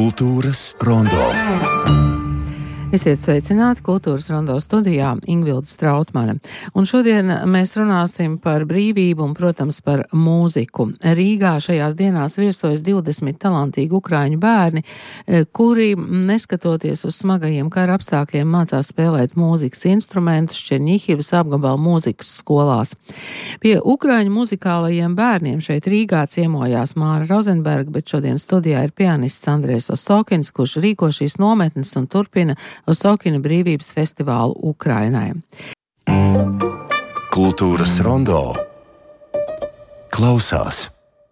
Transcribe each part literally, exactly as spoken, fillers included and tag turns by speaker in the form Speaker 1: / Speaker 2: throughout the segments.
Speaker 1: Kultūras rondo.
Speaker 2: Esiet sveicināti Kultūras rondo studijā Ingvilde Strautmane. Un šodien mēs runāsim par brīvību un, protams, par mūziku. Rīgā šajās dienās viesojas divdesmit talantīgi ukraiņu bērni, kuri, neskatoties uz smagajiem kara apstākļiem, mācās spēlēt mūzikas instrumentus Čerņihivas apgabala mūzikas skolās. Pie ukraiņu muzikālajiem bērniem šeit Rīgā ciemojās Māra Rozenberga, bet šodien studijā ir pianists Andrejs Osokins, kurš rīko šīs nometnes un turpina Osokina brīvības festivālu Ukrainai.
Speaker 1: Kultūras rondo klausās.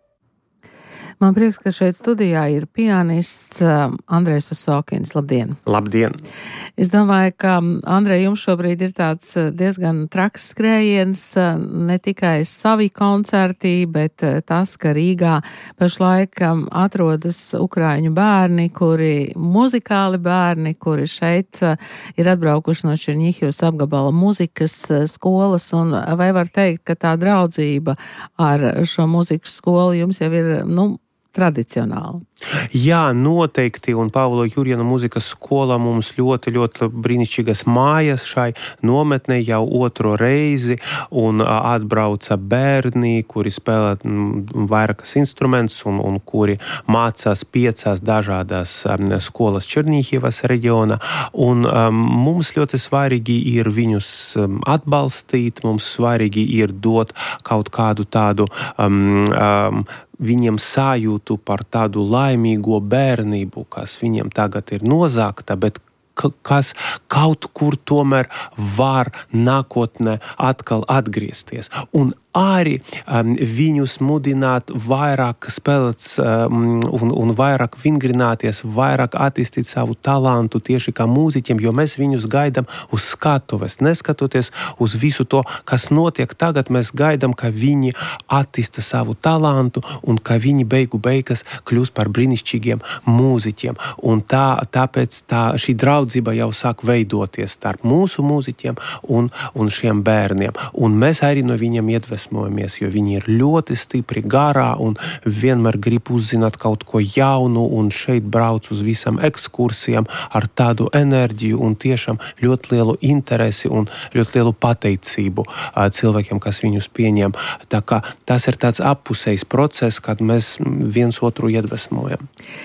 Speaker 2: Man prieks, ka šeit studijā ir pianists uh, Andrejs Osokins. Labdien!
Speaker 3: Labdien!
Speaker 2: Es domāju, ka, Andrej, jums šobrīd ir tāds diezgan traks skrējiens, uh, ne tikai savi koncerti, bet uh, tas, ka Rīgā pašlaik um, atrodas ukraiņu bērni, kuri muzikāli bērni, kuri šeit uh, ir atbraukuši no Čerņihivas apgabala muzikas uh, skolas, un vai var teikt, ka tā draudzība ar šo muzikas skolu jums jau ir, nu, tradicionāli?
Speaker 3: Jā, noteikti, un Pāvila Jurjana mūzikas skola mums ļoti, ļoti brīnišķīgas mājas šai nometnē jau otro reizi, un atbrauca bērni, kuri spēlē vairākas instrumentus un, un kuri mācās piecās dažādās um, skolas Čerņihivas reģionā, un um, mums ļoti svarīgi ir viņus um, atbalstīt, mums svarīgi ir dot kaut kādu tādu um, um, viņiem sajūtu par tādu laimīgo bērnību, kas viņiem tagad ir nozagta, bet kas kaut kur tomēr var nākotnē atkal atgriezties. Un arī um, viņus mudināt vairāk spēlēt um, un, un vairāk vingrināties, vairāk attīstīt savu talantu tieši kā mūziķiem, jo mēs viņus gaidām uz skatuves. Neskatoties uz visu to, kas notiek tagad, mēs gaidām, ka viņi attīsta savu talantu un ka viņi beigu beigas kļūs par brīnišķīgiem mūziķiem. Un tā, tāpēc tā, šī draudzība jau sāk veidoties starp mūsu mūziķiem un, un šiem bērniem. Un mēs arī no viņiem iedvesmojamies, jo viņi ir ļoti stipri garā un vienmēr grib uzzināt kaut ko jaunu, un šeit brauc uz visam ekskursijām ar tādu enerģiju un tiešām ļoti lielu interesi un ļoti lielu pateicību cilvēkiem, kas viņus pieņem. Tā kā tas ir tāds appusējs process, kad mēs viens otru iedvesmojam.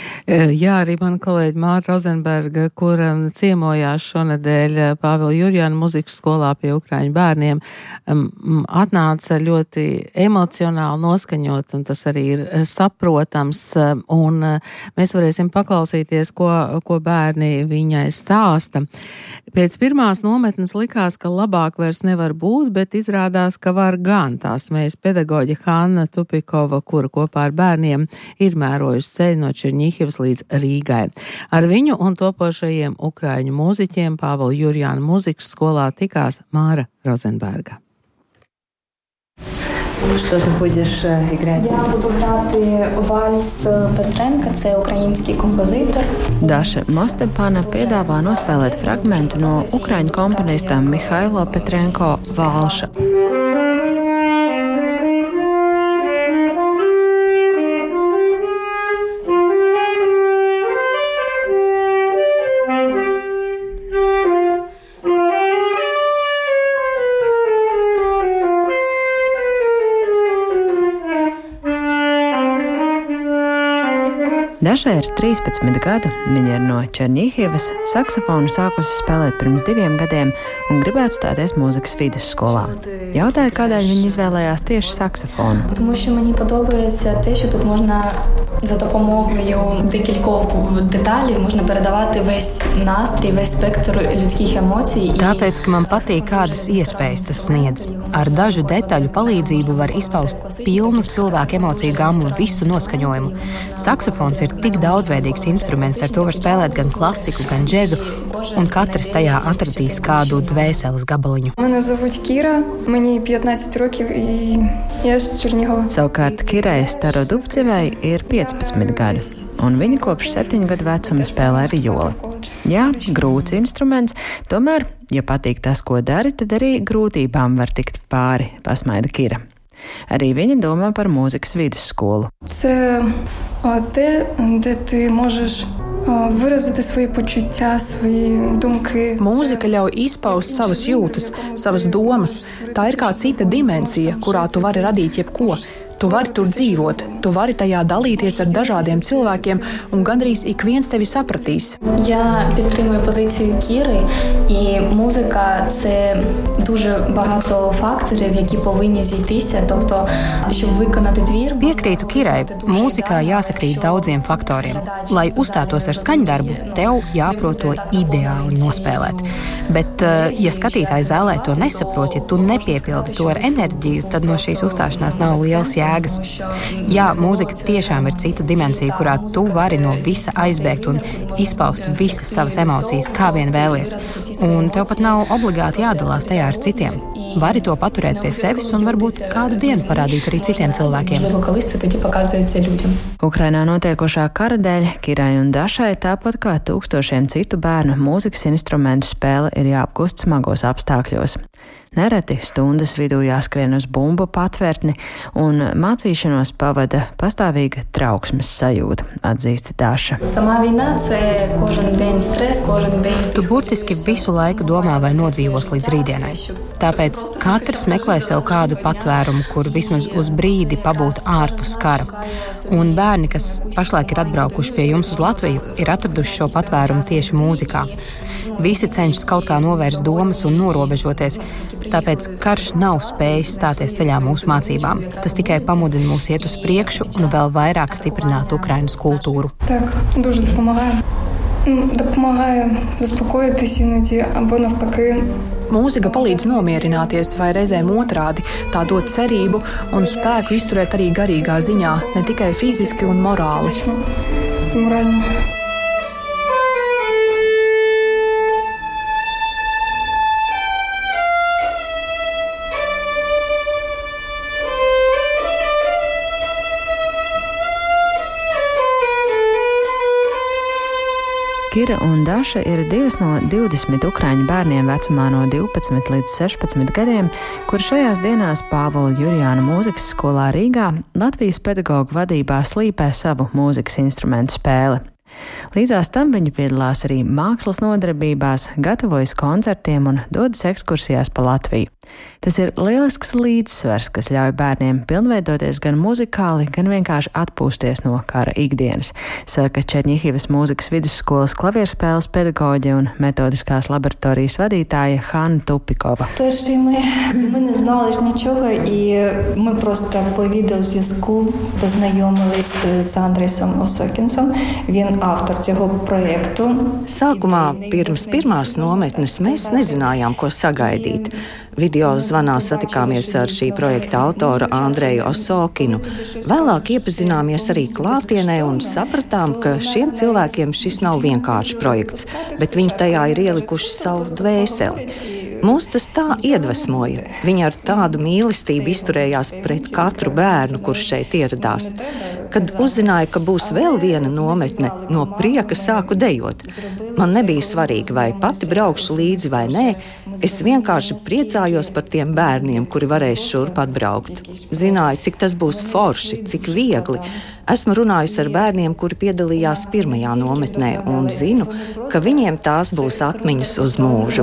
Speaker 2: Jā, arī mana kolēģi Māra Rozenberga, kur ciemojās šonedēļ Pāvila Jurjana mūzikas skolā pie ukraiņu bērniem, atnāca ļoti emocionāli noskaņot, un tas arī ir saprotams, un mēs varēsim paklausīties, ko, ko bērni viņai stāsta. Pēc pirmās nometnes likās, ka labāk vairs nevar būt, bet izrādās, ka var gan. Tās mēs pedagoģa Hanna Tupikova, kura kopā ar bērniem ir mērojusi ceļu no Čerņihivas līdz Rīgai. Ar viņu un topošajiem ukraiņu mūziķiem Pāvila Jurjana mūzikas skolā tikās Māra Rozenberga.
Speaker 4: Що ти будеш грати?
Speaker 5: Я буду грати вальс Петренка, це український композитор.
Speaker 4: Daša Mostepana piedāvā nospēlēt fragmentu no ukraiņu komponista Mihailo Petrenko valša. Dašai ir trīspadsmit gadu, viņa ir no Čerņihivas, saksofonu sākusi spēlēt pirms diviem gadiem un gribētu stāties mūzikas vidusskolā. Jautāju, kādēļ viņa izvēlējās tieši saksofonu.
Speaker 5: Тому що мені подобається те, що тут можна за допомогою декількох деталей можна передавати весь настрій, весь спектр людських емоцій.
Speaker 6: Tāpēc, ka man patīk, kādas iespējas tas sniedz. Ar dažu detaļu palīdzību var izpaust pilnu cilvēku emociju gammu, visu noskaņojumu. Saksofons ir tik daudzveidīgs instruments, ar to var spēlēt gan klasiku, gan džezu, un katrs tajā atradīs kādu dvēseles gabaliņu.
Speaker 7: Mani zovut Kira, mani piecnадцать rokів i я з Чернігова.
Speaker 4: Savukārt Kirai Starodubcevai ir piecpadsmit gadi, un viņa kopš septiņu gadu vecuma spēlē violi. Jā, grūts instruments, tomēr, ja patīk tas, ko dari, tad arī grūtībām var tikt pāri, pasmaida Kira. Arī viņa domā par mūzikas vidusskolu.
Speaker 7: Це те, де ти можеш виразити свої почуття, свої думки.
Speaker 8: Mūzika ļauj izpaust savas jūtas, savas domas. Tā ir kā cita dimensija, kurā tu vari radīt jebko. Tu vari tur dzīvot, tu vari tajā dalīties ar dažādiem cilvēkiem, un gandrīz ik viens tevi sapratīs.
Speaker 5: Я підтримую позицію Кіри, і музика – це дуже багато факторів, які повинні зійтися, тобто, щоб виконати твір.
Speaker 6: Piekrītu Kirai, mūzikā jāsakrīt daudziem faktoriem. Lai uzstātos ar skaņdarbu, tev jāprot to ideāli nospēlēt. Bet, ja skatītāji zālē to nesaprot, ja tu nepiepildi to ar enerģiju, tad no šīs uzstāšanās nav liels jēgas. Jā, mūzika tiešām ir cita dimensija, kurā tu vari no visa aizbēgt un izpaust visas savas emocijas, kā vien vēlies. Un tev pat nav obligāti jādalās tajā ar citiem. Vari to paturēt pie sevis un varbūt kādu dienu parādīt arī citiem cilvēkiem.
Speaker 4: Ukrainā notiekošā kara dēļ Kirai un Dašai, tāpat kā tūkstošiem citu bērnu, mūzikas instrumentu spēle ir jāapgūst smagos apstākļos. Nereti stundas vidū jāskrien uz bumbu patvērtni, un mācīšanos pavada pastāvīga trauksmes sajūta, atzīst Daša.
Speaker 6: Tu burtiski visu laiku domā, vai nodzīvos līdz rītdienai. Tāpēc katrs meklē sev kādu patvērumu, kur vismaz uz brīdi pabūt ārpus kara. Un bērni, kas pašlaik ir atbraukuši pie jums uz Latviju, ir atraduši šo patvērumu tieši mūzikā. Visi cenšas kaut kā novērst domas un norobežoties, tāpēc karš nav spējis stāties ceļā mūsu mācībām. Tas tikai pamudina mūs iet uz priekšu un vēl vairāk stiprināt Ukrainas kultūru.
Speaker 7: Так, дуже допомагає. Допомагає заспокоїтись іноді або навпаки.
Speaker 8: Mūzika palīdz nomierināties vai reizēm otrādi, tā dod cerību un spēku izturēt arī garīgā ziņā, ne tikai fiziski un morāli.
Speaker 7: Морально.
Speaker 4: Kira un Daša ir divas no divdesmit ukraiņu bērniem vecumā no divpadsmit līdz sešpadsmit gadiem, kur šajās dienās Pāvila Jurjāna mūzikas skolā Rīgā Latvijas pedagogu vadībā slīpē savu mūzikas instrumentu spēli. Līdzās tam viņi piedalās arī mākslas nodarbībās, gatavojas koncertiem un dodas ekskursijās pa Latviju. Tas ir lielisks līdzsvars, kas ļauj bērniem pilnveidoties gan muzikāli, gan vienkārši atpūsties no kara ikdienas, saka Černihivas mūzikas vidusskolas klavierspēles pedagoģe un metodiskās laboratorijas vadītāja Hanna Tupikova.
Speaker 9: Перший ми, ми не знали ж нічого, і ми просто по відеозв'язку познайомились з Андресом Осокінцем. Він автор цього проєкту.
Speaker 10: Sākumā, pirms pirmās nometnes, mēs nezinājām, ko sagaidīt. Video zvanā satikāmies ar šī projekta autoru Andreju Osokinu. Vēlāk iepazināmies arī klātienē un sapratām, ka šiem cilvēkiem šis nav vienkārši projekts, bet viņi tajā ir ielikuši savu dvēseli. Mūs tas tā iedvesmoja. Viņi ar tādu mīlestību izturējās pret katru bērnu, kurš šeit ieradās. Kad uzzināju, ka būs vēl viena nometne, no prieka sāku dejot. Man nebija svarīgi, vai pati braukšu līdzi vai nē. Es vienkārši priecājos par tiem bērniem, kuri varēs šurp atbraukt. Zināju, cik tas būs forši, cik viegli. Esmu runājusi ar bērniem, kuri piedalījās pirmajā nometnē, un zinu, ka viņiem tās būs atmiņas uz mūžu.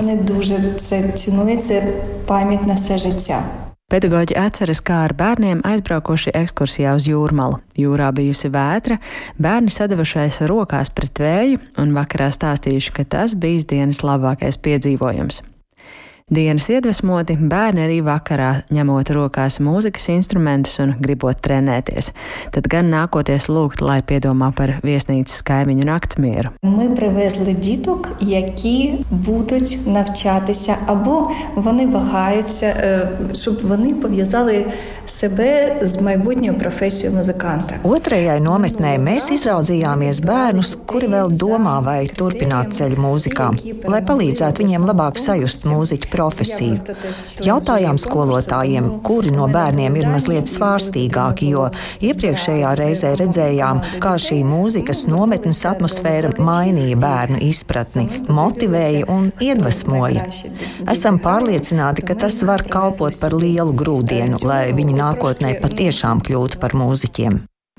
Speaker 4: Pedagoģi atceras, kā ar bērniem aizbraukoši ekskursijā uz Jūrmalu. Jūrā bijusi vētra, bērni sadavušies rokās pret vēju un vakarā stāstījuši, ka tas bijis dienas labākais piedzīvojums. Dienas iedvesmoti, bērni arī vakarā ņemot rokās mūzikas instrumentus un gribot trenēties. Tad gan nākoties lūgt, lai piedomā par viesnīcas kaimiņu naktsmieru.
Speaker 9: Ми привезли діток, які будуть навчатися або вони вагаються, щоб вони пов'язали себе з майбутньою професією музиканта.
Speaker 10: Otrajai nometnē mēs izraudzījāmies bērnus, kuri vēl domā, vai turpināt ceļu mūzikā, lai palīdzētu viņiem labāk sajust mūziķu profesiju. Jautājām skolotājiem, kuri no bērniem ir mazliet svārstīgāki, jo iepriekšējā reizē redzējām, kā šī mūzikas nometnes atmosfēra mainīja bērnu izpratni, motivēja un iedvesmoja. Esam pārliecināti, ka tas var kalpot par lielu grūdienu, lai viņi nākotnē patiešām kļūtu par mūziķiem.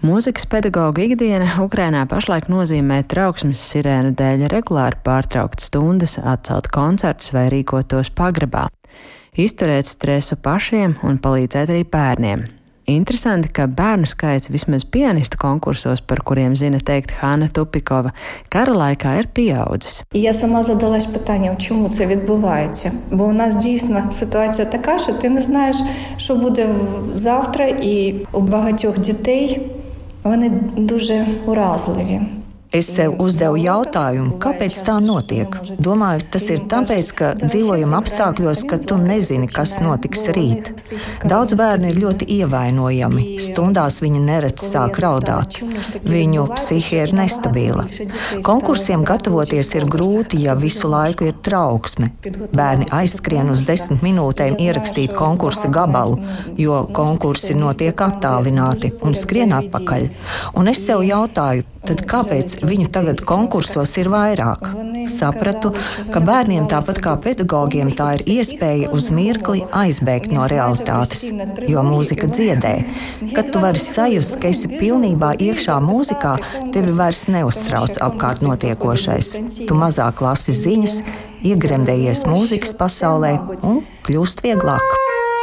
Speaker 4: Mūzikas pedagoga ikdiena Ukrainā pašlaik nozīmē trauksmes sirēnu dēļ regulāri pārtraukt stundas, atcelt koncertus vai rīkot tos pagrabā, izturēt stresu pašiem un palīdzēt arī bērniem. Interesanti, ka bērnu skaits vismaz pianistu konkursos, par kuriem zina teikt Hanna Tupikova, kara laikā ir pieaudzis.
Speaker 9: Я сама задалась питанням, чому це відбувається. Бо у нас дійсно ситуація така, що ти не знаєш, що буде завтра, і у багатьох дітей вони дуже уразливі.
Speaker 10: Es sev uzdevu jautājumu, kāpēc tā notiek. Domāju, tas ir tāpēc, ka dzīvojam apstākļos, ka tu nezini, kas notiks rīt. Daudz bērnu ir ļoti ievainojami. Stundās viņi nereti sāk raudāt. Viņu psihe ir nestabila. Konkursiem gatavoties ir grūti, ja visu laiku ir trauksme. Bērni aizskrien uz desmit minūtēm ierakstīt konkursa gabalu, jo konkursi notiek attālināti un skrien atpakaļ. Un es sev jautāju, tad kāpēc viņu tagad konkursos ir vairāk? Sapratu, ka bērniem tāpat kā pedagogiem tā ir iespēja uz mirkli aizbēgt no realitātes, jo mūzika dziedē. Kad tu vari sajust, ka esi pilnībā iekšā mūzikā, tevi vairs neuztrauc apkārt notiekošais. Tu mazāk lasi ziņas, iegremdējies mūzikas pasaulē un kļūst vieglāk.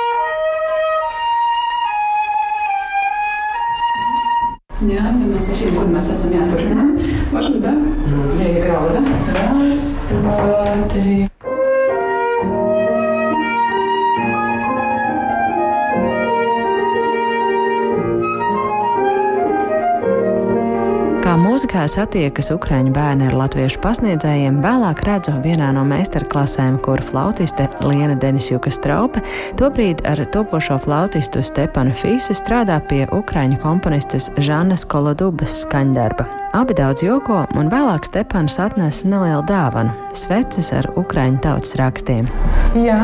Speaker 11: Jā, ja mēs esam, kur mēs esam jāturpinām. Važam, da? Jā, ja grauda. Raz, dva, trīs.
Speaker 4: Kā mūzikā satiekas ukraiņu bērni ar latviešu pasniedzējiem, vēlāk redzu vienā no meistarklasēm, kur flautiste Liena Denisjuka Straupe tobrīd ar topošo flautistu Stepanu Fisu strādā pie ukraiņu komponistes Žanas Kolodubas skaņdarba. Abi daudz joko, un vēlāk Stepans atnesa nelielu dāvanu – sveces ar ukraiņu tautas rakstiem.
Speaker 11: Jā.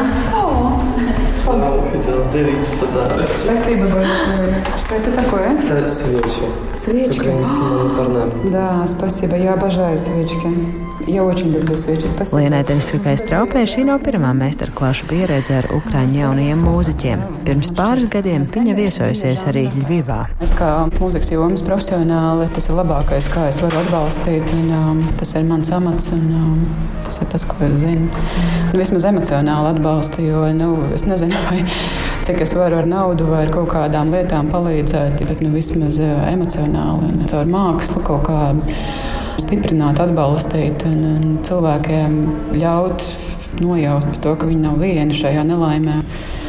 Speaker 11: Спасибо большое. Что это такое?
Speaker 12: Это свечи.
Speaker 11: Свечки?
Speaker 12: С украинским орнаментом.
Speaker 11: Да, спасибо. Я обожаю свечки. Я очень люблю свечи. Спасибо.
Speaker 4: Lienai Denisjukai Straupē šī nav pirmā meistarklašu pieredze ar ukraiņu jaunajiem mūziķiem. Pirms pāris gadiem viņa viesojusies arī Ļvivā.
Speaker 11: Es kā mūzikas jomas profesionāli, tas ir labākais, kā es varu atbalstīt. Un, um, tas ir mans amats un um, tas ir tas, ko es zinu. Nu, vismaz emocionāli atbalstu, jo nu, es nezinu, vai cik es varu ar naudu vai ar kaut kādām lietām palīdzēt, bet nu, vismaz emocionāli un caur mākslu kaut kā stiprināt, atbalstīt un, un cilvēkiem ļaut nojaust par to, ka viņi nav vieni šajā nelaimē.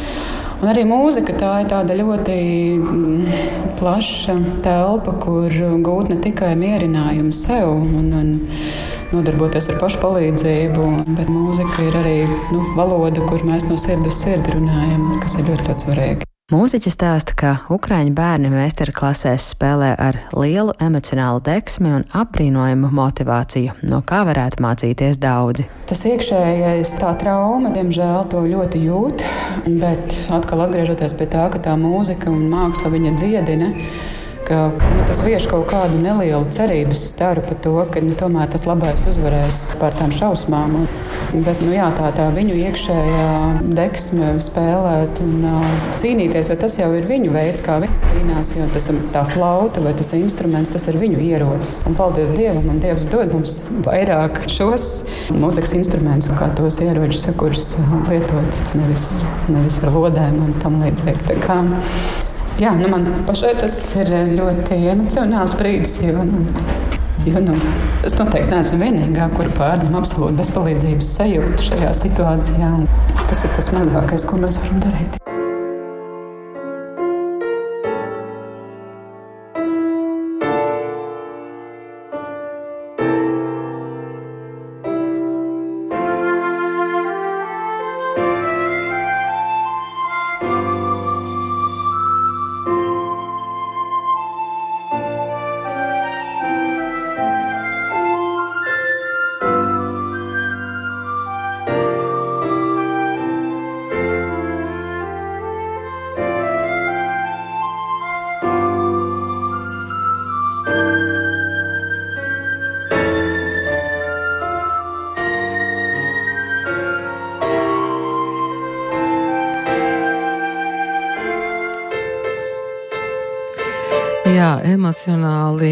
Speaker 11: Un arī mūzika tā ir tāda ļoti mm, plaša telpa, kur gūt ne tikai mierinājumu sev un, un nodarboties ar pašpalīdzību, bet mūzika ir arī nu, valoda, kur mēs no sirdi uz sirdi runājam, kas ir ļoti, ļoti svarīgi.
Speaker 4: Mūziķis stāsta, ka ukraiņu bērni meistarklasēs spēlē ar lielu emocionālu deksmi un apbrīnojumu motivāciju, no kā varētu mācīties daudzi.
Speaker 11: Tas iekšējais, tā trauma, diemžēl to ļoti jūt, bet atkal atgriežoties pie tā, ka tā mūzika un māksla viņa dziedina, ka nu, tas vieš kaut kādu nelielu cerības staru par to, ka nu, tomēr tas labais uzvarēs pār tām šausmām. Bet nu, jā, tā, tā viņu iekšējā deksme spēlēt un uh, cīnīties, jo tas jau ir viņu veids, kā viņi cīnās, jo tas ir tā flauta vai tas instruments, tas ir viņu ierocis. Un paldies Dievam, un Dievs dod mums vairāk šos mūzikas instrumentus, kā tos ieročus, kurus lietot nevis, nevis ar lodēm un tam līdzīgi. Tā kā jā, nu man pašai tas ir ļoti emocionāls brīdis, jo, nu, jo nu, es noteikti neesmu vienīgā, kura pārņem absolūti bezpalīdzības sajūtu šajā situācijā. Tas ir tas mazākais, ko mēs varam darīt.
Speaker 2: emocionāli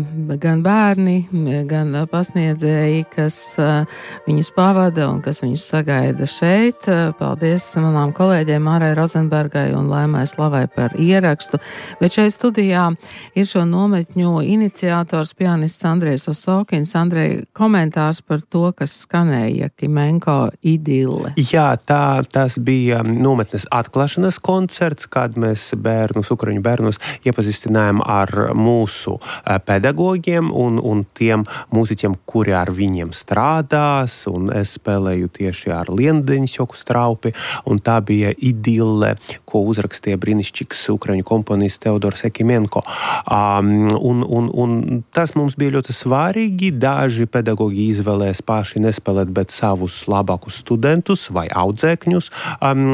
Speaker 2: gan bērni, gan pasniedzēji, kas viņus pavada un kas viņus sagaida šeit. Paldies manām kolēģiem Mārai Rozenbergai un Laimai Slavai par ierakstu. Bet šeit studijā ir šo nometņu iniciators, pianists Andrejs Osokins. Andrej, komentārs par to, kas skanēja Kimenko idille.
Speaker 3: Jā, tā, tas bija nometnes atklāšanas koncerts, kad mēs bērnus, ukraiņu bērnus iepazīstinājām ar mūsu pedagogiem un, un tiem mūziķiem, kuri ar viņiem strādās, un es spēlēju tieši ar Liendeņšoku Straupi, un tā bija idille, ko uzrakstīja brīnišķīgs ukraiņu komponists Teodors Ekimenko. Um, un, un, un tas mums bija ļoti svarīgi. Daži pedagogi izvēlēs paši nespēlēt, bet savus labākus studentus vai audzēkņus, um,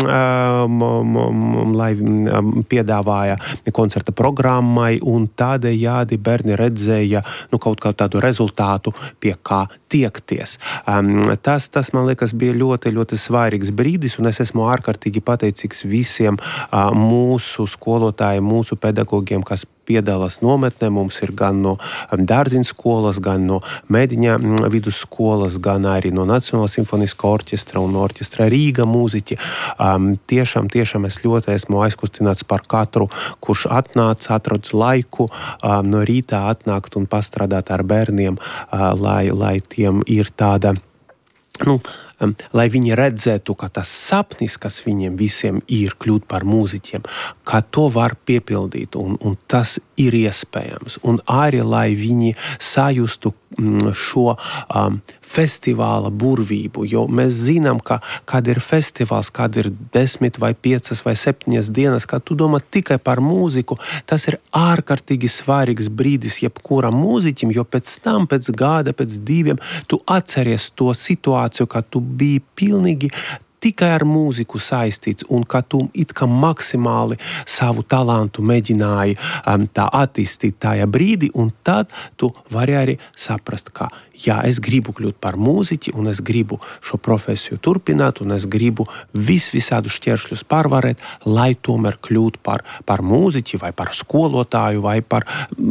Speaker 3: um, um, lai um, piedāvāja koncerta programmai, un tādējādi bērni redzēja nu, kaut kā tādu rezultātu, pie kā tiekties. Um, tas, tas, man liekas, bija ļoti, ļoti svarīgs brīdis, un es esmu ārkārtīgi pateicīgs visiem uh, mūsu skolotājiem, mūsu pedagogiem, kas piedalās nometnē. Mums ir gan no Dārziņu skolas, gan no Mēdiņa vidusskolas, gan arī no Nacionālā simfoniskā orķestra un orķestra Rīga mūziķi. Um, tiešām, tiešām es ļoti esmu aizkustināts par katru, kurš atnāc, atrodas laiku um, no rītā atnākt un pastrādāt ar bērniem, uh, lai, lai tiem ir tāda, nu, um, lai viņi redzētu, ka tas sapnis, kas viņiem visiem ir kļūt par mūziķiem, ka to var piepildīt, un, un tas ir iespējams. Un arī, lai viņi sajustu mm, šo um, festivāla burvību, jo mēs zinām, ka kad ir festivāls, kad ir desmit vai piecas vai septiņas dienas, kad tu domā tikai par mūziku, tas ir ārkārtīgi svarīgs brīdis jebkuram mūziķim, jo pēc tam, pēc gada, pēc diviem, tu atceries to situāciju, kad tu biji pilnīgi tikai ar mūziku saistīts, un ka tu it kā maksimāli savu talantu mēģināji um, tā attīstīt tajā brīdī, un tad tu vari arī saprast, ka jā, es gribu kļūt par mūziķi, un es gribu šo profesiju turpināt, un es gribu vis visādu šķēršļus pārvarēt, lai tomēr kļūt par, par mūziķi, vai par skolotāju, vai par,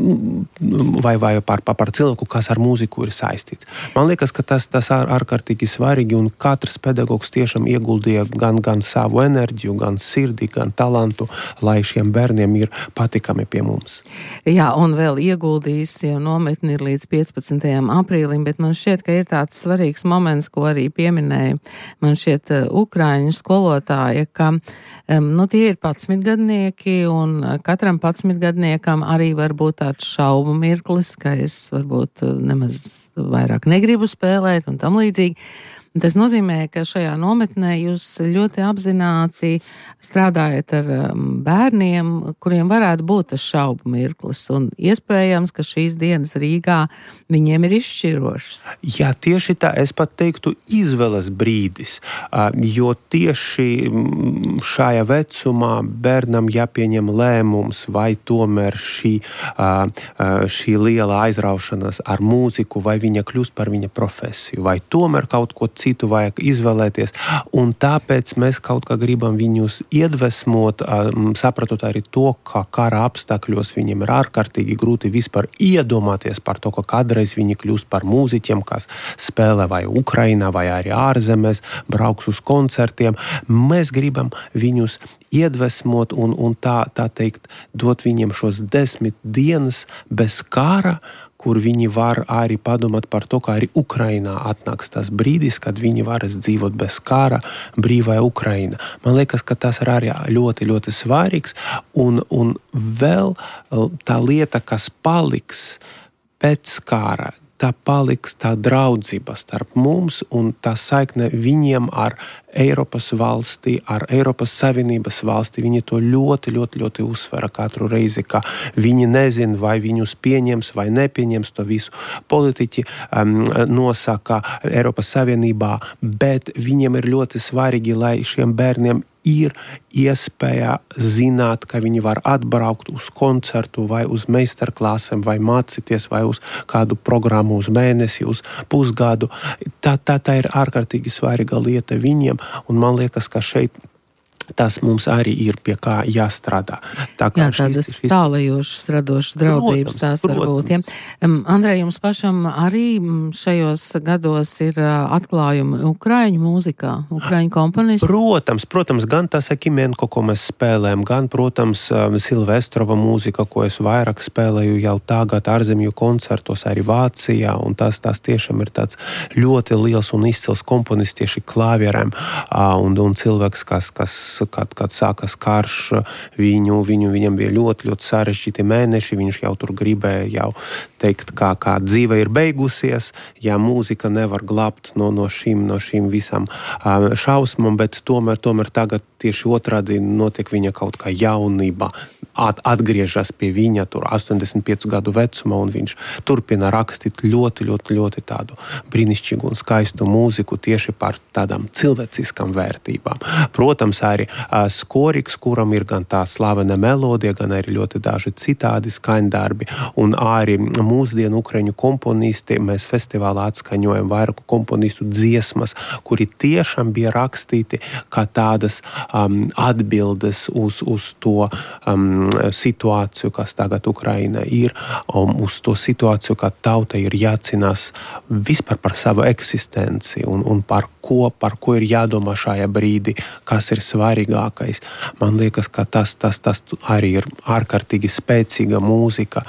Speaker 3: vai, vai par, par, par cilvēku, kas ar mūziku ir saistīts. Man liekas, ka tas, tas ir ārkārtīgi svarīgi, un katrs pedagogs tiešām ieguldīja gan, gan savu enerģiju, gan sirdi, gan talantu, lai šiem bērniem ir patikami pie mums.
Speaker 2: Jā, un vēl ieguldījis, jo nometni ir līdz piecpadsmitajam aprīlim, bet man šķiet, ka ir tāds svarīgs moments, ko arī pieminēja man šķiet ukraiņu skolotāja, ka um, nu, tie ir padsmitgadnieki, un katram padsmitgadniekam arī var būt tāds šaubu mirklis, ka es varbūt nemaz vairāk negribu spēlēt un tam līdzīgi. Tas nozīmē, ka šajā nometnē jūs ļoti apzināti strādājat ar bērniem, kuriem varētu būt tas šaubu mirklis, un iespējams, ka šīs dienas Rīgā viņiem ir izšķirošas.
Speaker 3: Jā, tieši tā, es pat teiktu izvēles brīdis, jo tieši šajā vecumā bērnam jāpieņem lēmums, vai tomēr šī, šī liela aizraušanās ar mūziku, vai viņa kļūst par viņa profesiju, vai tomēr kaut ko citu vajag izvēlēties, un tāpēc mēs kaut kā gribam viņus iedvesmot, sapratot arī to, ka kara apstākļos viņiem ir ārkārtīgi grūti vispār iedomāties par to, ka kādreiz viņi kļūst par mūziķiem, kas spēlē vai Ukrainā, vai arī ārzemēs, brauks uz koncertiem. Mēs gribam viņus iedvesmot un, un tā, tā teikt, dot viņiem šos desmit dienas bez kara, kur viņi var arī padomāt par to, kā arī Ukrainā atnāks tas brīdis, kad viņi varēs dzīvot bez kara brīvā Ukraina. Man liekas, ka tas ir arī ļoti, ļoti svarīgs, un, un vēl tā lieta, kas paliks pēc kara, tā paliks tā draudzība starp mums un tā saikne viņiem ar Eiropas valstī, ar Eiropas Savienības valstī. Viņi to ļoti, ļoti, ļoti uzsvera katru reizi, ka viņi nezin, vai viņus pieņems vai nepieņems to visu. Politiķi um, nosaka Eiropas Savienībā, bet viņiem ir ļoti svarīgi, lai šiem bērniem ir iespēja zināt, ka viņi var atbraukt uz koncertu vai uz meistarklasēm vai mācīties vai uz kādu programmu uz mēnesi, uz pusgadu. Tā, tā, tā ir ārkārtīgi svarīga lieta viņiem, un man liekas, ka šeit tas mums arī ir pie kā jāstrādā.
Speaker 2: Tā kā Jā, tādas šis, šis... tālajošas, radošas draudzības protams, tās var būt. Ja? Um, Andrej, jums pašam arī šajos gados ir uh, atklājumi ukraiņu mūzikā, ukraiņu komponisti?
Speaker 3: Protams, protams, gan tas Akimenko, ko mēs spēlējam, gan, protams, um, Silvestrova mūzika, ko es vairāk spēlēju jau tagad ārzemju koncertos arī Vācijā, un tas, tas tiešām ir tāds ļoti liels un izcils komponists tieši klavierēm, uh, un, un cilvēks, kas, kas Kad, kad sākas karš, viņu, viņu, viņam bija ļoti, ļoti sarežģīti mēneši, viņš jau tur gribēja jau teikt, kā, kā dzīve ir beigusies, ja mūzika nevar glābt no, no, šīm, no šīm visam um, šausmam, bet tomēr, tomēr tagad tieši otrādi notiek viņa kaut kā jaunība, at, atgriežas pie viņa tur astoņdesmit piecu gadu vecumā, un viņš turpina rakstīt ļoti, ļoti, ļoti tādu brīnišķīgu un skaistu mūziku tieši par tādām cilvēciskām vērtībām. Protams, arī uh, Skoriks, kuram ir gan tā slavena melodija, gan arī ļoti daži citādi skaņdarbi, un arī mūsdienu ukraiņu komponisti, mēs festivālā atskaņojam vairāku komponistu dziesmas, kuri tiešām bija rakstīti kā tādas um, atbildes uz, uz to um, situāciju, kas tagad Ukraina ir, um, uz to situāciju, ka tauta ir jācīnās vispār par savu eksistenci un, un par ko, par ko ir jādomā šajā brīdī, kas ir svarīgākais. Man liekas, ka tas, tas, tas arī ir ārkārtīgi spēcīga mūzika,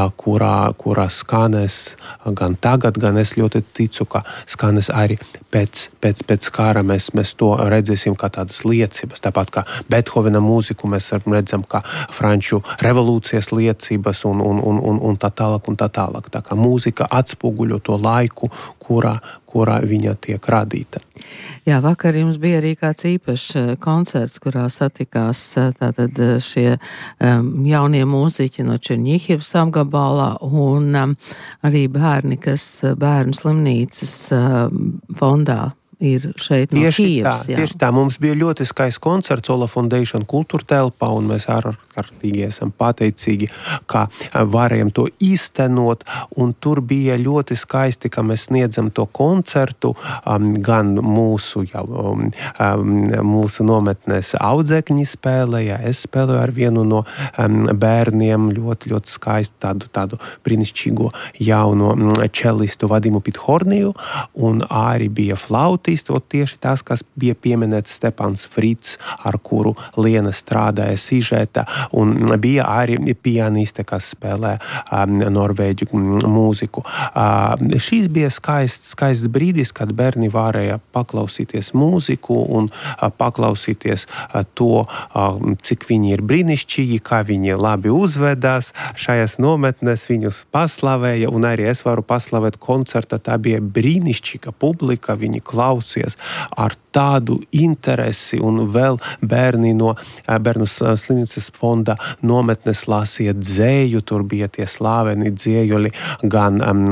Speaker 3: kurā, kurā skanēs gan tagad, gan es ļoti ticu, ka skanēs arī pēc, pēc, pēc kara mēs, mēs to redzēsim kā tādas liecības. Tāpat kā Bethovena mūziku mēs redzam kā franču revolūcijas liecības un, un, un, un, un tā tālāk un tā tālāk. Tā kā mūzika atspoguļo to laiku, kurā, kurā viņa tiek radīta.
Speaker 2: Jā, vakar jums bija arī kāds īpašs koncerts, kurā satikās tātad šie um, jaunie mūziķi no Čerņihivas apgabalā un um, arī bērni, kas bērnu slimnīcas um, fondā ir šeit no
Speaker 3: tieši
Speaker 2: Kijevas.
Speaker 3: Tā, tieši tā, mums bija ļoti skaists koncerts Ola Foundation kultūra telpā, un mēs ārkārtīgi esam pateicīgi, ka varējām to īstenot, un tur bija ļoti skaisti, ka mēs sniedzam to koncertu, um, gan mūsu, jau, um, mūsu nometnes audzekņi spēlēja, es spēlēju ar vienu no um, bērniem ļoti, ļoti skaistu tādu, tādu brīnišķīgo jauno čelistu Vadimu Pithorniju, un arī bija flauti, tieši tas, kas bija pieminēts Stepans Frits, ar kuru Liena strādāja sižeta, un bija arī pianiste, kas spēlē um, norvēģu mūziku. Uh, šis bija skaists, skaists brīdis, kad bērni varēja paklausīties mūziku un uh, paklausīties uh, to, uh, cik viņi ir brīnišķīgi, kā viņi labi uzvedās šajās nometnes, viņus paslavēja, un arī es varu paslavēt koncerta, tā bija brīnišķīga publika, viņi klausījās ar tādu interesi, un vēl bērni no bērnu slimnīcas fonda nometnes lasīja dzēju, tur bija tie slaveni dzējoļi, gan um,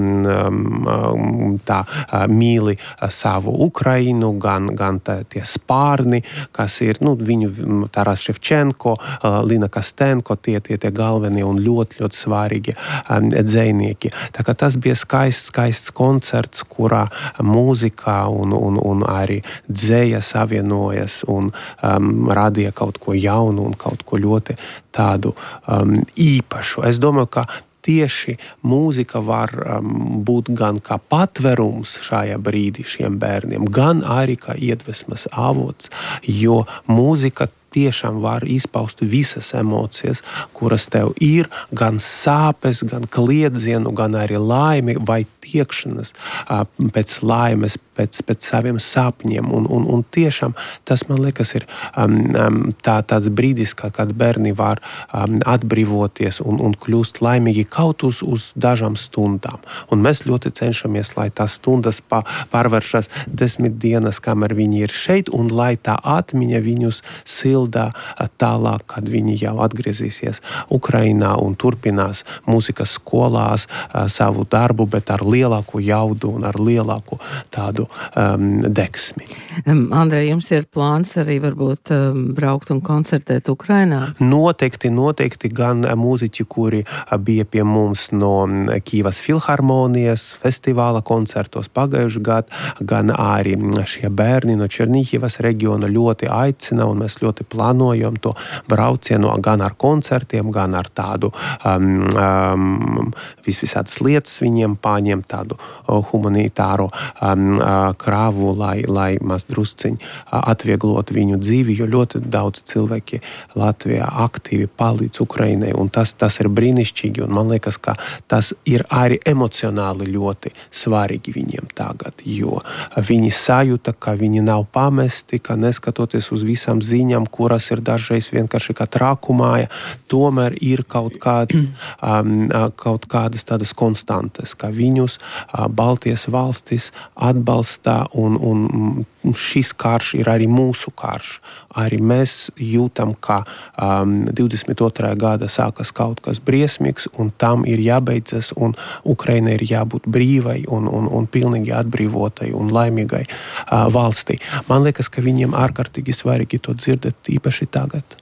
Speaker 3: um, tā mīli savu Ukrainu, gan, gan tā, tie spārni, kas ir, nu, viņu Taras Ševčenko, Lina Kastenko, tie, tie, tie galvenie un ļoti, ļoti svārīgi um, dzējnieki. Tā kā tas bija skaists, skaists koncerts, kurā mūzika un, un, un arī dzēja savienojas un um, radīja kaut ko jaunu un kaut ko ļoti tādu um, īpašu. Es domāju, ka tieši mūzika var um, būt gan kā patverums šajā brīdī šiem bērniem, gan arī kā iedvesmas avots, jo mūzika tiešām var izpaust visas emocijas, kuras tev ir, gan sāpes, gan kliedzienu, gan arī laimi vai tiekšanas uh, pēc laimes, pēc, pēc saviem sapņiem. Un, un, un tiešām tas, man liekas, ir um, um, tā, tāds brīdis, kā, kad bērni var um, atbrīvoties un, un kļūst laimīgi kaut uz, uz dažām stundām. Un mēs ļoti cenšamies, lai tās stundas pa, pārvēršas desmit dienas, kamēr viņi ir šeit, un lai tā atmiņa viņus silti pildā tālāk, kad viņi jau atgriezīsies Ukrainā un turpinās mūzikas skolās savu darbu, bet ar lielāku jaudu un ar lielāku tādu um, deksmi.
Speaker 2: Andrej, jums ir plāns arī varbūt um, braukt un koncertēt Ukrainā?
Speaker 3: Noteikti, noteikti gan mūziķi, kuri bija pie mums no Kīvas filharmonijas festivāla koncertos pagājuši gadu, gan arī šie bērni no Černihivas reģiona ļoti aicina, un mēs ļoti plānojam to braucienu gan ar koncertiem, gan ar tādu um, um, vis visādas lietas viņiem paņemt tādu uh, humanitāro um, uh, krāvu, lai, lai maz drusciņ uh, atvieglot viņu dzīvi, jo ļoti daudz cilvēki Latvijā aktīvi palīdz Ukrainai, un tas, tas ir brīnišķīgi, un man liekas, ka tas ir arī emocionāli ļoti svarīgi viņiem tagad, jo viņi sajūta, ka viņi nav pamesti, ka neskatoties uz visām ziņām, kuras ir dažreiz vienkārši kā trakumāja, tomēr ir kaut, kād, um, kaut kādas tādas konstantas, ka viņus uh, Baltijas valstis atbalstā, un, un šis karš ir arī mūsu karš. Arī mēs jūtam, ka um, divdesmit otrā gada sākas kaut kas briesmīgs, un tam ir jābeidzas, un Ukraina ir jābūt brīvai un, un, un pilnīgi atbrīvotai un laimīgai uh, valstī. Man liekas, ka viņiem ārkārtīgi svarīgi to dzirdēt īpaši tagad.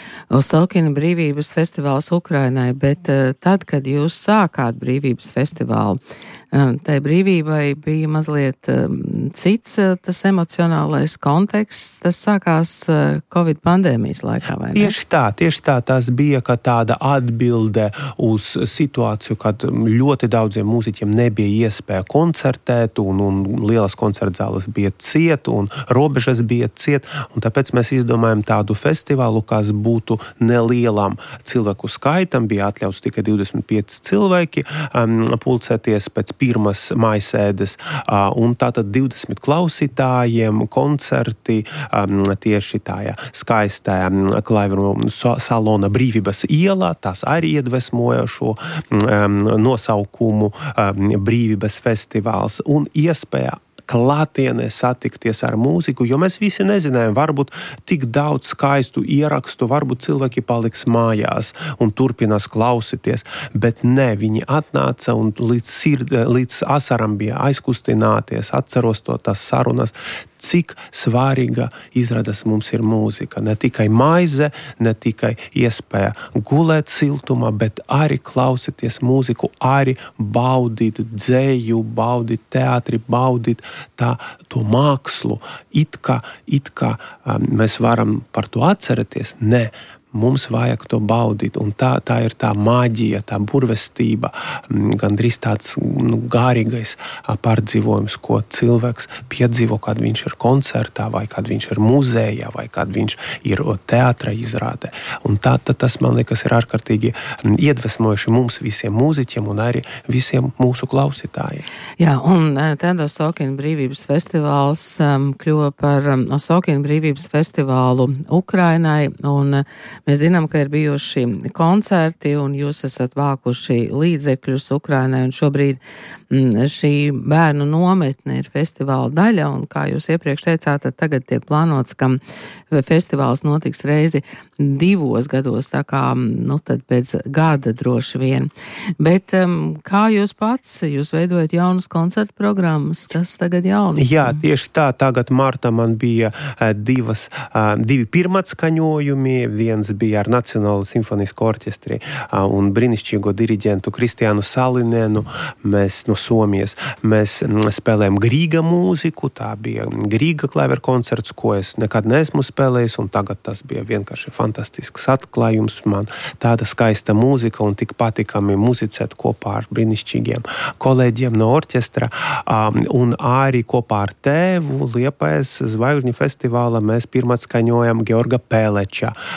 Speaker 2: Osokina brīvības festivāls Ukrainai, bet uh, tad, kad jūs sākāt brīvības festivālu, um, tai brīvībai bija mazliet um, cits uh, tas emocionālais konteksts, tas sākās uh, Covid pandēmijas laikā, vai ne?
Speaker 3: Tieši tā, tieši tā, tas bija kā tāda atbilde uz situāciju, kad ļoti daudziem mūziķiem nebija iespēja koncertēt, un, un lielas koncertzāles bija ciet, un robežas bija ciet, un tāpēc mēs izdomājam tādu festivālu, kas būtu nelielam cilvēku skaitam, bija atļauts tikai divdesmit pieci cilvēki um, pulcēties pēc pirmas maisēdes, uh, un tātad divdesmit klausītājiem koncerti um, tieši tajā skaistajā um, klaiveru salona Brīvības ielā, tas arī iedvesmoja šo um, nosaukumu um, Brīvības festivāls, un iespēja klātienē satikties ar mūziku, jo mēs visi nezinājām, varbūt tik daudz skaistu ierakstu, varbūt cilvēki paliks mājās un turpinās klausīties, bet ne, viņi atnāca un līdz, sird, līdz asaram bija aizkustināties, atceros to tās sarunas, cik svarīga izrādās mums ir mūzika. Ne tikai maize, ne tikai iespēja gulēt siltumā, bet arī klausīties mūziku, arī baudīt dzēju, baudīt teātri, baudīt tā, to mākslu. It kā, it kā um, mēs varam par to atcerēties, ne. Mums vajag to baudīt, un tā, tā ir tā maģija, tā burvestība, gandrīz tāds nu, garīgais pārdzīvojums, ko cilvēks piedzīvo, kad viņš ir koncertā, vai kad viņš ir muzejā, vai kad viņš ir teātra izrādē. Un tā, tā tas, man liekas, ir ārkārtīgi iedvesmojuši mums visiem mūziķiem un arī visiem mūsu klausītājiem.
Speaker 2: Jā, un tad Osokina brīvības festivāls um, kļuva par um, Osokina brīvības festivālu Ukrainai, un mēs zinām, ka ir bijuši koncerti, un jūs esat vākuši līdzekļus Ukrainai, un šobrīd m, šī bērnu nometne ir festivāla daļa, un kā jūs iepriekš teicāt, tad tagad tiek plānots, ka festivāls notiks reizi divos gados, tā kā, nu, tad pēc gada droši vien. Bet um, kā jūs pats, jūs veidojat jaunas koncertu programmas, kas tagad jaunas?
Speaker 3: Jā, tieši tā, tagad martā man bija uh, divas, uh, divi pirmatskaņojumi, viens bija ar Nacionālo simfonisko orķestri uh, un brīnišķīgo diriģentu Kristiānu Salinēnu, mēs no Somijas, mēs mm, spēlējam Grīga mūziku, tā bija Grīga klaveru koncerts, ko es nekad neesmu spēlējis, un tagad tas bija vienkārši fantastisks atklājums, man tāda skaista mūzika un tik patikami muzicēt kopā ar brīnišķīgiem kolēģiem no orķestra, um, un arī kopā ar tēvu Liepājas Zvaigžņu festivāla mēs pirmatskaņojam Georga Pēleča klaveru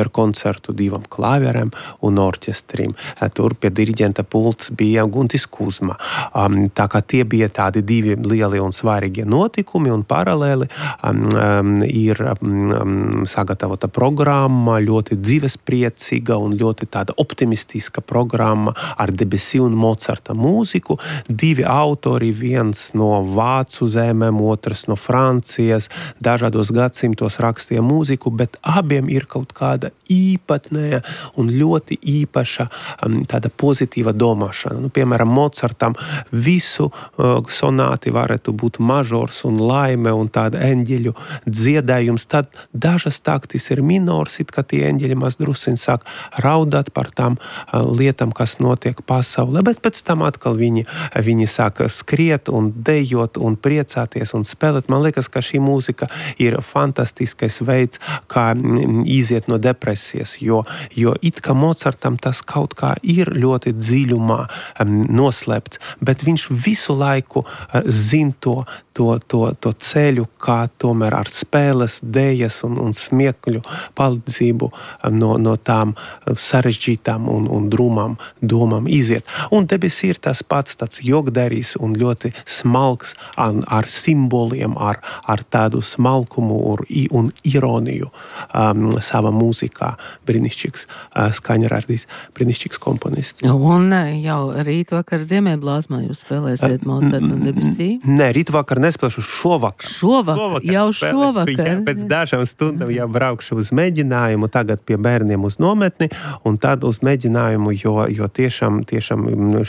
Speaker 3: koncertu divam klavierēm un orķestrim. Tur pie diriģenta pults bija Guntis Kuzma. Um, tā kā tie bija tādi divi lieli un svarīgi notikumi, un paralēli um, um, ir um, sagatavota programma, ļoti dzīvespriecīga un ļoti tāda optimistiska programma ar Debussy un Mocarta mūziku. Divi autori, viens no Vācu zemēm, otrs no Francijas, dažādos gadsimtos rakstīja mūziku, bet abiem ir kaut kāda īpatnēja un ļoti īpaša um, tāda pozitīva domāšana. Nu, piemēram, Mocartam visu uh, sonāti varētu būt mažors un laime un tāda eņģeļu dziedājums. Tad dažas taktis ir minors, it kā tie eņģeļi maz drusiņ sāk raudāt par tām uh, lietām, kas notiek pasaulē, bet pēc tam atkal viņi, viņi sāk skriet un dejot un priecāties un spēlēt. Man liekas, ka šī mūzika ir fantastiskais veids, kā iziet no depresijas, jo, jo it kā Mocartam tas kaut kā ir ļoti dziļumā um, noslēpts, bet viņš visu laiku uh, zin to, to, to, to ceļu, kā tomēr ar spēles, dējas un, un smiekļu palīdzību um, no, no tām sarežģītām un, un drūmām domām iziet. Un Debussy ir tas pats tāds jogdarīs un ļoti smalks ar, ar simboliem, ar, ar tādu smalkumu un, un ironiju um, savā mūzikā. Brīnišķīgs uh, skaņradis, brīnišķīgs komponists.
Speaker 2: Un jau rītvakar Ziemēblāzmā jūs spēlēsiet Mocartu un Debussy?
Speaker 3: Nē, rītvakar nespēlēšu šovakar.
Speaker 2: Šovakar? šovakar jau šovakar?
Speaker 3: Jā, pēc dažām stundām jau braukšu uz mēģinājumu, tagad pie bērniem uz nometni, un tad uz mēģinājumu, jo, jo tiešām, tiešām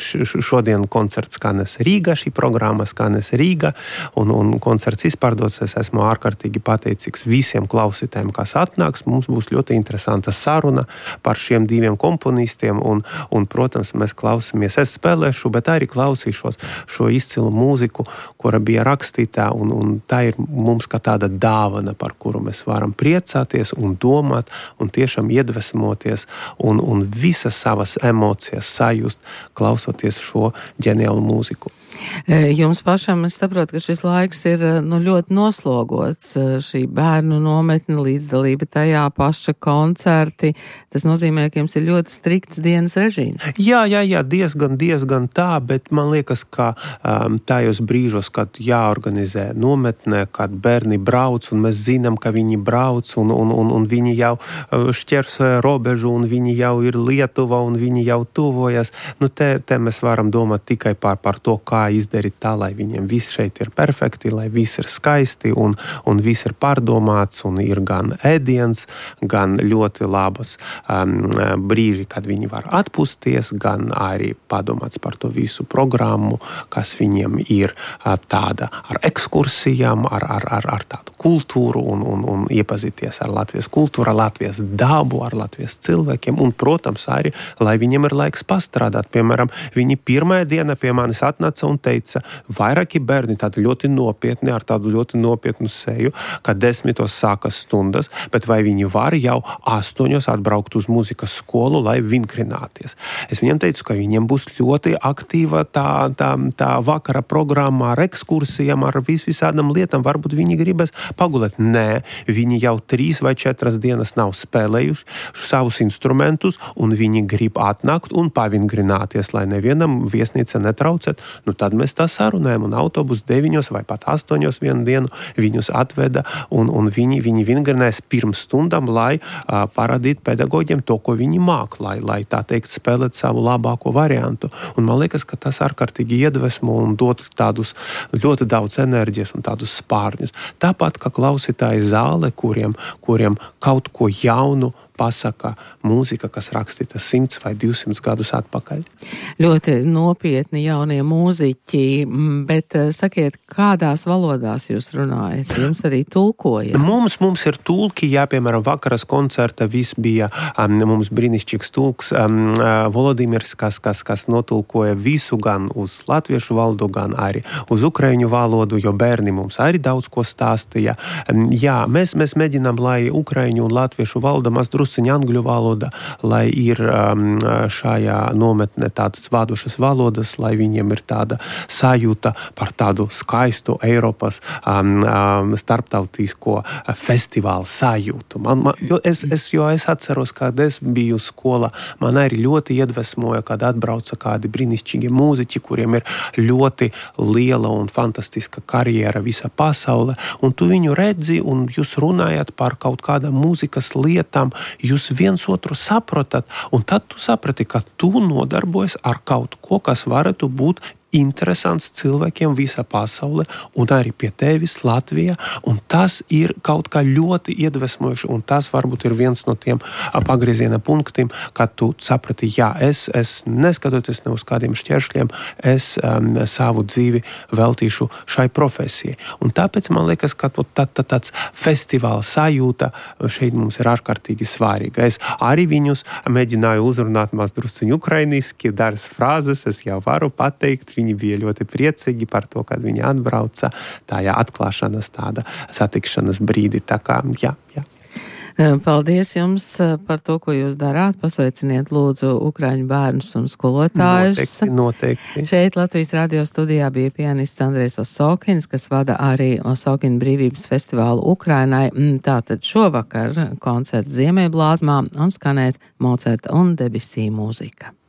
Speaker 3: šodien koncerts skanes Rīga, šī programma skanes Rīga, un, un koncerts izpārdots. Es esmu ārkārtīgi pateicīgs visiem klausītājiem, kas atnāks. Mums būs ļoti interesanta saruna par šiem diviem komponistiem, un, un protams, mēs klausīsimies. Es spēlēšu, bet arī klausīšos šo izcilu mūziku, kura bija rakstītā, un, un tā ir mums kā tāda dāvana, par kuru mēs varam priecāties un domāt, un tiešām iedvesmoties, un, un visas savas emocijas sajust, klausoties šo ģeniālu mūziku.
Speaker 2: Jums pašam, es saprotu, ka šis laiks ir nu, ļoti noslogots, šī bērnu nometne, līdzdalība tajā, paša koncerti. Tas nozīmē, ka jums ir ļoti strikts dienas režīms.
Speaker 3: Jā, jā, jā, diezgan, diezgan tā, bet man liekas, ka um, tajos brīžos, kad jāorganizē nometne, kad bērni brauc, un mēs zinām, ka viņi brauc, un, un, un, un viņi jau šķērso robežu, un viņi jau ir Lietuva, un viņi jau tuvojas. Nu, te, te mēs varam domāt tikai par, par to, kā izdarīt tā, lai viņiem viss šeit ir perfekti, lai viss ir skaisti un, un viss ir pārdomāts un ir gan ēdiens, gan ļoti labas um, brīži, kad viņi var atpūsties, gan arī padomāts par to visu programmu, kas viņiem ir uh, tāda ar ekskursijām, ar, ar, ar, ar tādu kultūru un, un, un iepazīties ar Latvijas kultūru, ar Latvijas dabu, ar Latvijas cilvēkiem un, protams, arī, lai viņiem ir laiks pastrādāt. Piemēram, viņi pirmajā diena pie manis atnāca un teica, vairāki bērni tādi ļoti nopietni, ar tādu ļoti nopietnu seju, ka desmitos sākas stundas, bet vai viņi var jau astoņos atbraukt uz mūzikas skolu, lai vingrināties. Es viņiem teicu, ka viņiem būs ļoti aktīva tā, tā, tā vakara programma ar ekskursijām, ar vis, visādām lietām, varbūt viņi gribas pagulēt. Nē, viņi jau trīs vai četras dienas nav spēlējuši savus instrumentus, un viņi grib atnākt un pavingrināties, lai nevienam viesnīca netraucēt. Nu, tad mēs tā sarunājam, un autobus deviņos vai pat astoņos vienu dienu viņus atveda, un, un viņi, viņi vingrinēs pirms stundām, lai uh, parādītu pedagogiem to, ko viņi māk, lai, lai tā teikt spēlēt savu labāko variantu. Un man liekas, ka tas ārkārtīgi iedvesmo un dot tādus ļoti daudz enerģijas un tādus spārņus. Tāpat, kā klausītāji zāle, kuriem, kuriem kaut ko jaunu pasaka mūzika, kas rakstīta simts vai divsimts gadus atpakaļ.
Speaker 2: Ļoti nopietni jaunie mūziķi, bet sakiet, kādās valodās jūs runājat? Jums arī tulkoja?
Speaker 3: Mums, mums ir tulki, jā, piemēram, vakaras koncerta viss bija, um, mums brīnišķīgs tulks um, Volodimirs, kas, kas, kas notulkoja visu gan uz latviešu valodu, gan arī uz ukraiņu valodu, jo bērni mums arī daudz ko stāstīja. Um, jā, mēs, mēs mēģinām, lai ukraiņu un latviešu valoda maz drusku drusciņi angļu valoda, lai ir um, šajā nometnē tādas vadošas valodas, lai viņiem ir tāda sajūta par tādu skaistu Eiropas um, um, starptautisko festivālu sajūtu. Man, man, jo, es, es, jo es atceros, kad es biju skolā, man arī ļoti iedvesmoja, kad atbrauca kādi brīnišķīgi mūziķi, kuriem ir ļoti liela un fantastiska karjera visa pasaule, un tu viņu redzi, un jūs runājat par kaut kādām mūzikas lietām, jūs viens otru saprotat, un tad tu saprati, ka tu nodarbojas ar kaut ko, kas varētu būt interesants cilvēkiem visā pasaulē un arī pie tevis Latvijā, un tas ir kaut kā ļoti iedvesmojuši, un tas varbūt ir viens no tiem pagrieziena punktiem, kad tu saprati, jā, es, es neskatoties ne uz kādiem šķēršļiem, es um, savu dzīvi veltīšu šai profesijai. Un tāpēc man liekas, ka tā, tā, tāds festivāla sajūta šeit mums ir ārkārtīgi svarīga. Es arī viņus mēģināju uzrunāt maz drusciņu ukrainiski, daras frāzes, es jau varu pateikt. Viņi bija ļoti priecīgi par to, kad viņi atbrauca tajā atklāšanas tāda satikšanas brīdi. Tā kā, jā, jā.
Speaker 2: Paldies jums par to, ko jūs darāt. Pasveiciniet lūdzu ukraiņu bērnus un skolotājus.
Speaker 3: Noteikti, noteikti.
Speaker 2: Šeit Latvijas radio studijā bija pianists Andrejs Osokins, kas vada arī Osokina brīvības festivālu Ukrainai. Tātad šovakar koncerts Ziemeļblāzmā un skanēs Mocarta un Debussy mūzika.